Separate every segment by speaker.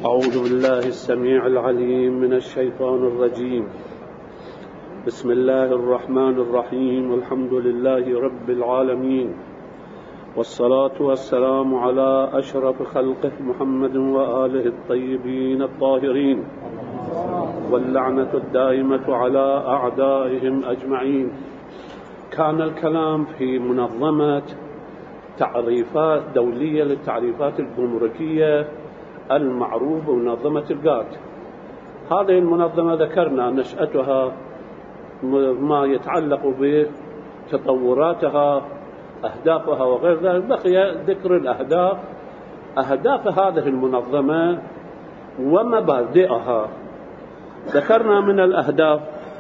Speaker 1: أعوذ بالله السميع العليم من الشيطان الرجيم. بسم الله الرحمن الرحيم. الحمد لله رب العالمين، والصلاة والسلام على أشرف خلقه محمد وآله الطيبين الطاهرين، واللعنة الدائمة على أعدائهم أجمعين. كان الكلام في منظمة تعريفات دولية للتعريفات الجمركية المعروف بمنظمة الجات. هذه المنظمة ذكرنا نشأتها، ما يتعلق بتطوراتها، أهدافها وغير ذلك. بقي ذكر الأهداف، أهداف هذه المنظمة ومبادئها. ذكرنا من الأهداف،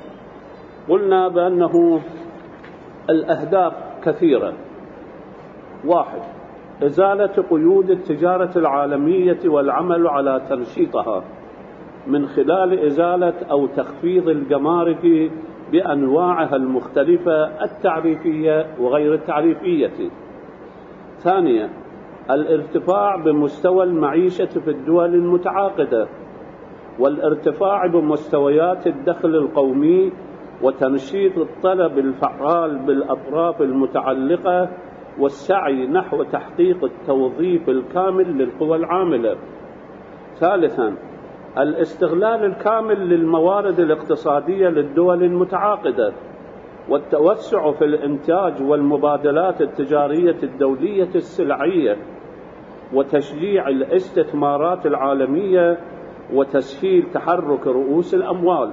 Speaker 1: قلنا بأنه الأهداف كثيرة. 1. إزالة قيود التجارة العالمية والعمل على تنشيطها من خلال إزالة أو تخفيض الجمارك بأنواعها المختلفة التعريفية وغير التعريفية. 2. الارتفاع بمستوى المعيشة في الدول المتعاقدة، والارتفاع بمستويات الدخل القومي، وتنشيط الطلب الفعال بالأطراف المتعلقة، والسعي نحو تحقيق التوظيف الكامل للقوى العاملة. 3. الاستغلال الكامل للموارد الاقتصادية للدول المتعاقدة، والتوسع في الإنتاج والمبادلات التجارية الدولية السلعية، وتشجيع الاستثمارات العالمية، وتسهيل تحرك رؤوس الأموال.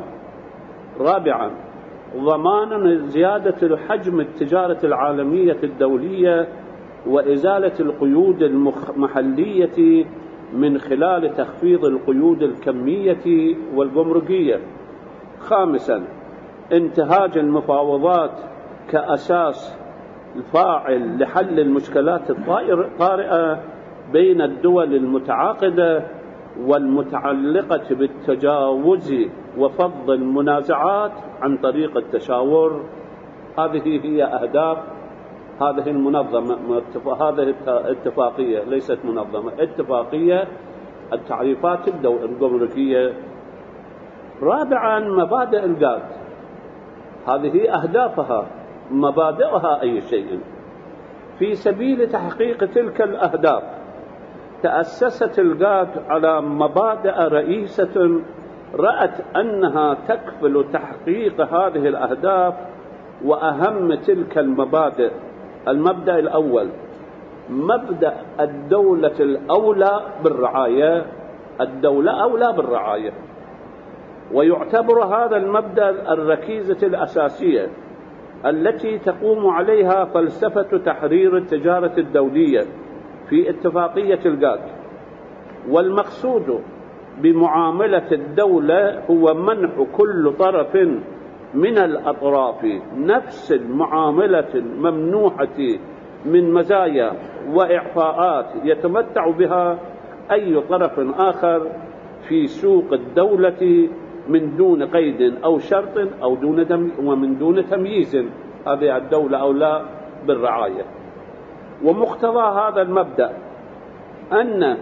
Speaker 1: 4. ضمان زيادة حجم التجارة العالمية الدولية، وإزالة القيود المحلية من خلال تخفيض القيود الكمية والجمركية. 5. انتهاج المفاوضات كأساس فاعل لحل المشكلات الطارئة بين الدول المتعاقدة والمتعلقة بالتجاوز وفض المنازعات عن طريق التشاور. هذه هي أهداف هذه المنظمة. هذه اتفاقية، ليست منظمة، اتفاقية التعريفات الجمركية. 4. مبادئ الجات. هذه أهدافها، مبادئها أي شيء. في سبيل تحقيق تلك الأهداف تأسست الجات على مبادئ رئيسة رأت أنها تكفل تحقيق هذه الأهداف. وأهم تلك المبادئ: المبدأ الأول مبدأ الدولة الأولى بالرعاية. الدولة أولى بالرعاية، ويعتبر هذا المبدأ الركيزة الأساسية التي تقوم عليها فلسفة تحرير التجارة الدولية في اتفاقية الجات. والمقصود بمعاملة الدولة هو منح كل طرف من الأطراف نفس المعاملة الممنوحة من مزايا وإعفاءات يتمتع بها أي طرف آخر في سوق الدولة من دون قيد أو شرط أو ومن دون تمييز. هذه الدولة أولى بالرعاية. ومقتضى هذا المبدأ أن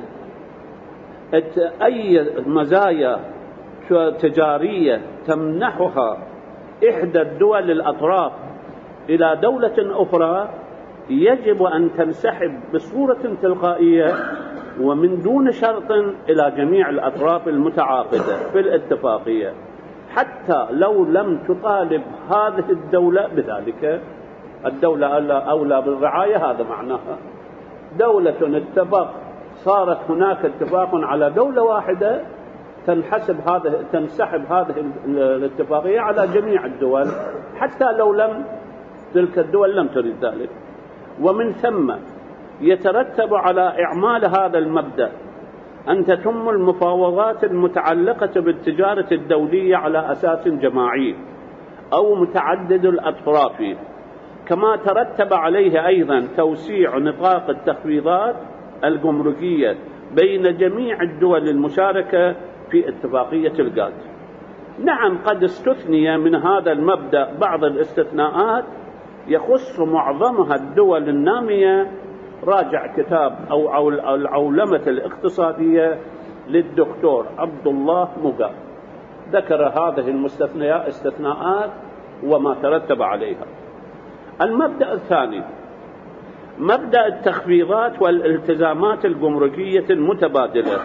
Speaker 1: أي مزايا تجارية تمنحها إحدى الدول الأطراف إلى دولة أخرى يجب أن تنسحب بصورة تلقائية ومن دون شرط إلى جميع الأطراف المتعاقدة في الاتفاقية، حتى لو لم تطالب هذه الدولة بذلك. الدولة أولى بالرعاية، هذا معناها دولة اتفق، صارت هناك اتفاق على دولة واحدة، تنسحب هذه الاتفاقية على جميع الدول حتى لو تلك الدول لم تريد ذلك. ومن ثم يترتب على إعمال هذا المبدأ أن تتم المفاوضات المتعلقة بالتجارة الدولية على أساس جماعي أو متعدد الأطراف، كما ترتب عليه أيضا توسيع نطاق التخفيضات الجمركية بين جميع الدول المشاركة في اتفاقية الجات. نعم، قد استثني من هذا المبدأ بعض الاستثناءات يخص معظمها الدول النامية. راجع كتاب أو العولمة الاقتصادية للدكتور عبد الله مقا، ذكر هذه الاستثناءات وما ترتب عليها. المبدأ الثاني مبدأ التخفيضات والالتزامات الجمركية المتبادلة،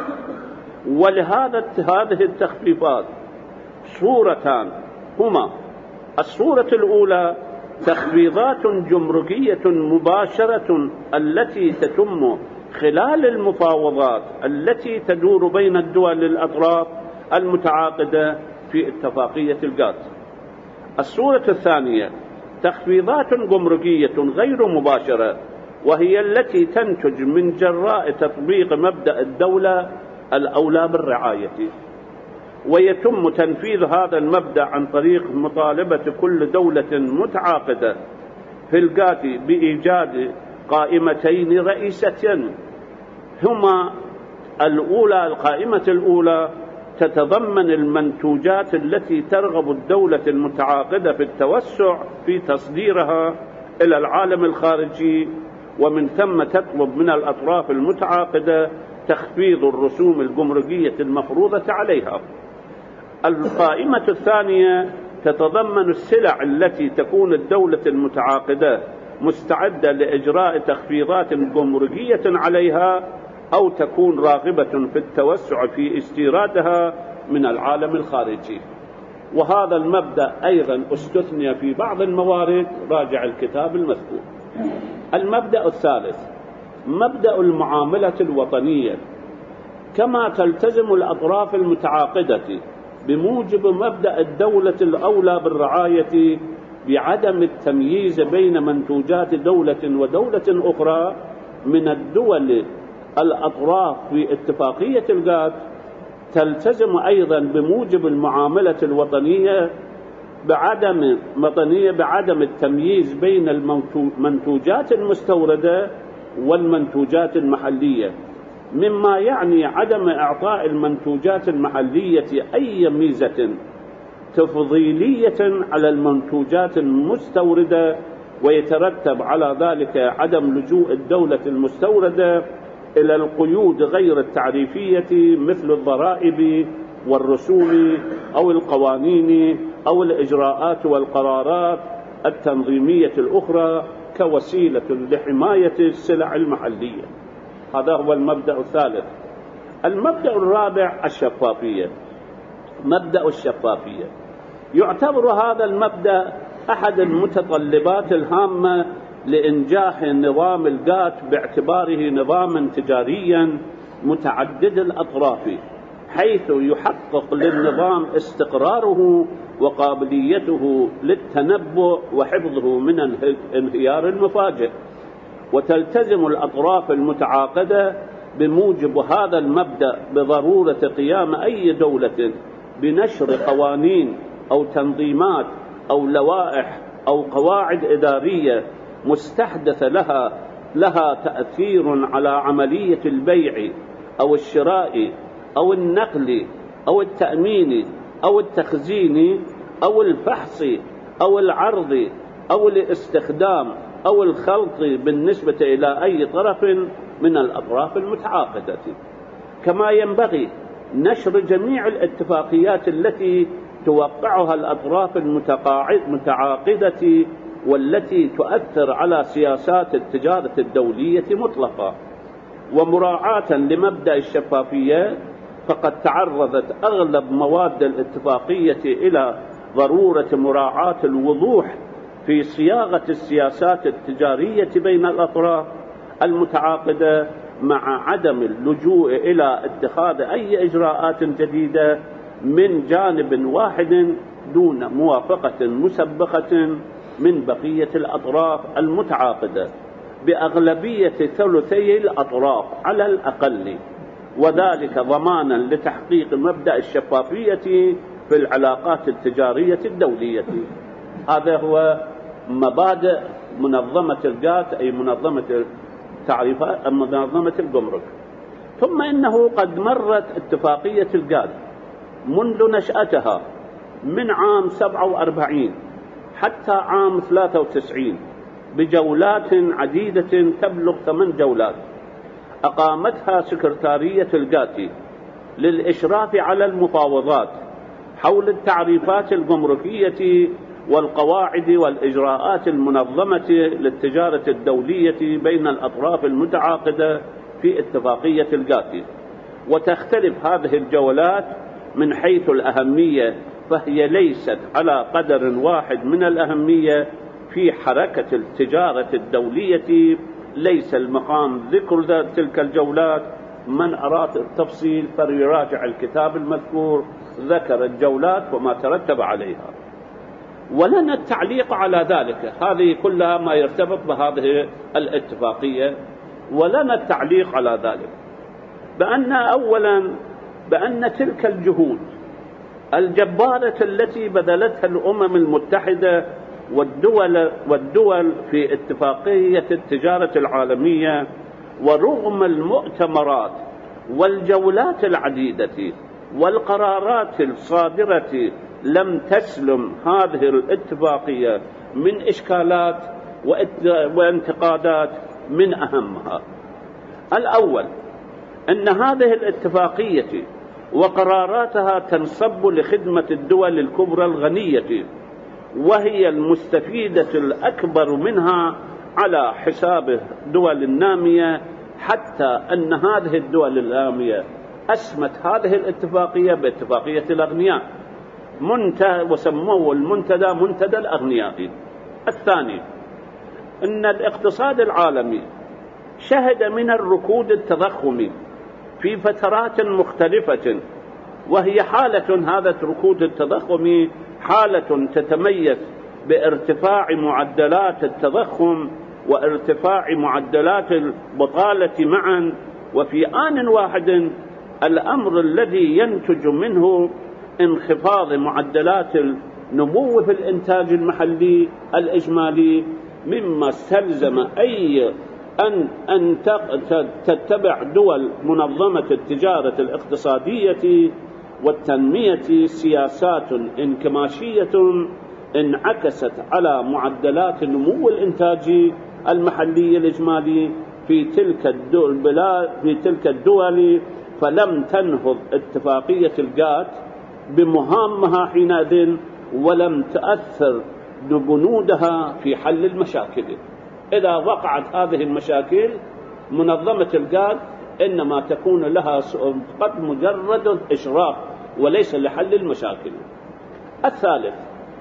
Speaker 1: ولهذا هذه التخفيفات صورتان هما: الصورة الأولى تخفيضات جمركية مباشرة التي تتم خلال المفاوضات التي تدور بين الدول الأطراف المتعاقدة في اتفاقية الجات. الصورة الثانية تخفيضات جمركية غير مباشرة، وهي التي تنتج من جراء تطبيق مبدأ الدولة الأولى بالرعاية، ويتم تنفيذ هذا المبدأ عن طريق مطالبة كل دولة متعاقدة في الجات بإيجاد قائمتين رئيستين هما: القائمة الأولى تتضمن المنتوجات التي ترغب الدولة المتعاقدة في التوسع في تصديرها إلى العالم الخارجي، ومن ثم تطلب من الأطراف المتعاقدة تخفيض الرسوم الجمركية المفروضة عليها. القائمة الثانية تتضمن السلع التي تكون الدولة المتعاقدة مستعدة لإجراء تخفيضات جمركية عليها، أو تكون راغبة في التوسع في استيرادها من العالم الخارجي. وهذا المبدأ أيضا استثني في بعض الموارد، راجع الكتاب المذكور. المبدأ الثالث مبدأ المعاملة الوطنية، كما تلتزم الأطراف المتعاقدة بموجب مبدأ الدولة الأولى بالرعاية بعدم التمييز بين منتوجات دولة ودولة أخرى من الدول الأطراف في اتفاقية الجات، تلتزم أيضا بموجب المعاملة الوطنية بعدم التمييز بين المنتوجات المستوردة والمنتوجات المحلية، مما يعني عدم إعطاء المنتوجات المحلية أي ميزة تفضيلية على المنتوجات المستوردة، ويترتب على ذلك عدم لجوء الدولة المستوردة إلى القيود غير التعريفية مثل الضرائب والرسوم أو القوانين أو الإجراءات والقرارات التنظيمية الأخرى كوسيلة لحماية السلع المحلية. هذا هو المبدأ الثالث. المبدأ الرابع الشفافية. مبدأ الشفافية يعتبر هذا المبدأ أحد المتطلبات الهامة لإنجاح نظام الجات، باعتباره نظاما تجاريا متعدد الأطراف، حيث يحقق للنظام استقراره وقابليته للتنبؤ وحفظه من انهيار المفاجئ. وتلتزم الأطراف المتعاقدة بموجب هذا المبدأ بضرورة قيام أي دولة بنشر قوانين أو تنظيمات أو لوائح أو قواعد إدارية مستحدثة لها تأثير على عملية البيع أو الشراء أو النقل أو التأمين أو التخزين أو الفحص أو العرض أو الاستخدام أو الخلط بالنسبة إلى أي طرف من الأطراف المتعاقدة. كما ينبغي نشر جميع الاتفاقيات التي توقعها الأطراف المتعاقدة والتي تؤثر على سياسات التجارة الدولية مطلقا. ومراعاة لمبدأ الشفافية، فقد تعرضت أغلب مواد الاتفاقية إلى ضرورة مراعاة الوضوح في صياغة السياسات التجارية بين الأطراف المتعاقدة، مع عدم اللجوء إلى اتخاذ أي إجراءات جديدة من جانب واحد دون موافقة مسبقة من بقية الأطراف المتعاقدة بأغلبية ثلثي الأطراف على الأقل، وذلك ضمانا لتحقيق مبدأ الشفافية في العلاقات التجارية الدولية. هذا هو مبادئ منظمة الجات، أي منظمة الجمرك. ثم إنه قد مرت اتفاقية الجات منذ نشأتها من عام 47 حتى عام 93 بجولات عديدة تبلغ 8 جولات أقامتها سكرتارية الجات، للإشراف على المفاوضات حول التعريفات الجمركية والقواعد والإجراءات المنظمة للتجارة الدولية بين الأطراف المتعاقدة في اتفاقية الجاتي. وتختلف هذه الجولات من حيث الأهمية، فهي ليست على قدر واحد من الأهمية في حركة التجارة الدولية. ليس المقام ذكر تلك الجولات، من أراد التفصيل فليراجع الكتاب المذكور، ذكر الجولات وما ترتب عليها. ولنا التعليق على ذلك، هذه كلها ما يرتبط بهذه الاتفاقية، ولنا التعليق على ذلك بأن تلك الجهود الجبارة التي بذلتها الأمم المتحدة والدول في اتفاقية التجارة العالمية، ورغم المؤتمرات والجولات العديدة والقرارات الصادرة، لم تسلم هذه الاتفاقية من إشكالات وانتقادات. من أهمها الأول أن هذه الاتفاقية وقراراتها تنصب لخدمة الدول الكبرى الغنية، وهي المستفيدة الأكبر منها على حساب الدول النامية، حتى أن هذه الدول النامية أسمت هذه الاتفاقية باتفاقية الأغنياء، وسموه المنتدى منتدى الأغنياء. الثاني أن الاقتصاد العالمي شهد من الركود التضخمي في فترات مختلفة، وهي حالة، هذا الركود التضخمي حالة تتميز بارتفاع معدلات التضخم وارتفاع معدلات البطالة معا، وفي آن واحد الأمر الذي ينتج منه انخفاض معدلات النمو في الإنتاج المحلي الإجمالي، مما استلزم أن تتبع دول منظمة التجارة الاقتصادية والتنمية سياسات انكماشية انعكست على معدلات النمو الإنتاجي المحلي الإجمالي في تلك الدول، فلم تنهض اتفاقية الجات بمهامها حينئذ، ولم تأثر ببنودها في حل المشاكل. إذا وقعت هذه المشاكل، منظمة الجات إنما تكون لها فقط مجرد إشراف وليس لحل المشاكل. الثالث،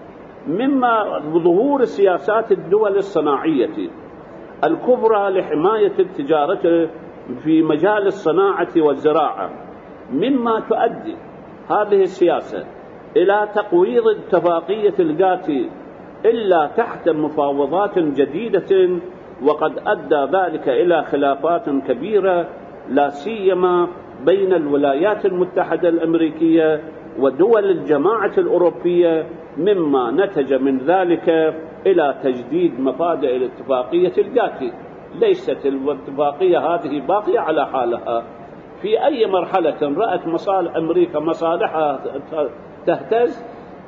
Speaker 1: مما ظهور سياسات الدول الصناعية الكبرى لحماية التجارة في مجال الصناعة والزراعة، مما تؤدي هذه السياسة إلى تقويض اتفاقية الجات إلا تحت مفاوضات جديدة، وقد أدى ذلك إلى خلافات كبيرة لا سيما بين الولايات المتحدة الأمريكية ودول الجماعة الأوروبية، مما نتج من ذلك إلى تجديد مفادئ الاتفاقية الجات. ليست الاتفاقية هذه باقية على حالها، في أي مرحلة رأت أمريكا مصالحها تهتز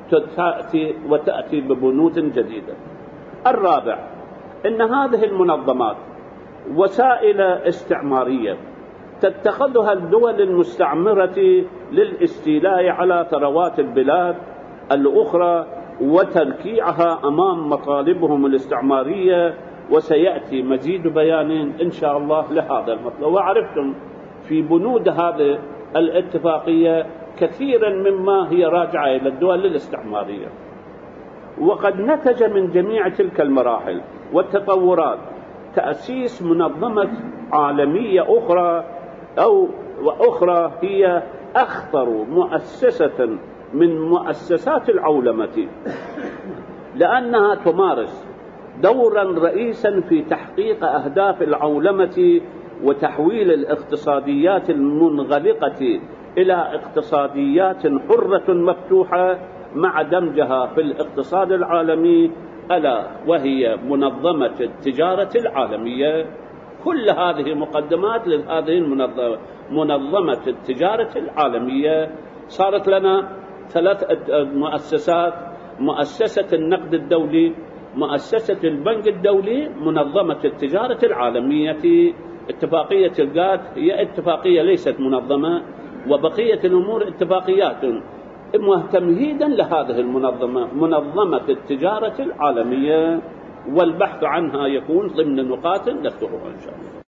Speaker 1: وتأتي ببنود جديدة. الرابع، إن هذه المنظمات وسائل استعمارية تتخذها الدول المستعمرة للاستيلاء على ثروات البلاد الأخرى وتركيعها أمام مطالبهم الاستعمارية، وسيأتي مزيد بيان إن شاء الله لهذا المطلب. وعرفتم في بنود هذه الاتفاقية كثيرا مما هي راجعة إلى الدول الاستعمارية. وقد نتج من جميع تلك المراحل والتطورات تأسيس منظمة عالمية أخرى هي أخطر مؤسسة من مؤسسات العولمة، لأنها تمارس دورا رئيسا في تحقيق أهداف العولمة وتحويل الاقتصاديات المنغلقة إلى اقتصاديات حرة مفتوحة مع دمجها في الاقتصاد العالمي، ألا وهي منظمة التجارة العالمية. كل هذه مقدمات لهذه المنظمة، منظمة التجارة العالمية. صارت لنا 3 مؤسسات: مؤسسة النقد الدولي، مؤسسة البنك الدولي، منظمة التجارة العالمية. اتفاقية الجات هي اتفاقية ليست منظمة، وبقية الأمور اتفاقيات تمهيدا لهذه المنظمة، منظمة التجارة العالمية، والبحث عنها يكون ضمن نقاط نذكرها إن شاء الله.